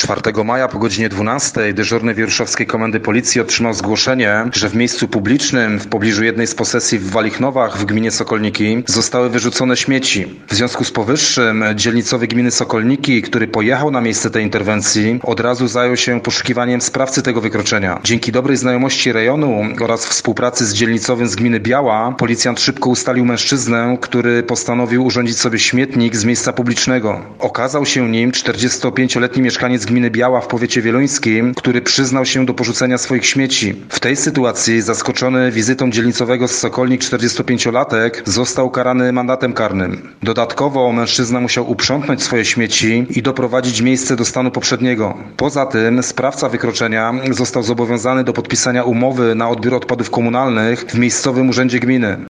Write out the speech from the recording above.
4 maja po godzinie 12 dyżurny wieruszowskiej Komendy Policji otrzymał zgłoszenie, że w miejscu publicznym w pobliżu jednej z posesji w Walichnowach w gminie Sokolniki zostały wyrzucone śmieci. W związku z powyższym dzielnicowy gminy Sokolniki, który pojechał na miejsce tej interwencji, od razu zajął się poszukiwaniem sprawcy tego wykroczenia. Dzięki dobrej znajomości rejonu oraz współpracy z dzielnicowym z gminy Biała, policjant szybko ustalił mężczyznę, który postanowił urządzić sobie śmietnik z miejsca publicznego. Okazał się nim 45-letni mieszkaniec gminy Biała w powiecie wieluńskim, który przyznał się do porzucenia swoich śmieci. W tej sytuacji, zaskoczony wizytą dzielnicowego z Sokolnik 45-latek, został karany mandatem karnym. Dodatkowo mężczyzna musiał uprzątnąć swoje śmieci i doprowadzić miejsce do stanu poprzedniego. Poza tym sprawca wykroczenia został zobowiązany do podpisania umowy na odbiór odpadów komunalnych w miejscowym urzędzie gminy.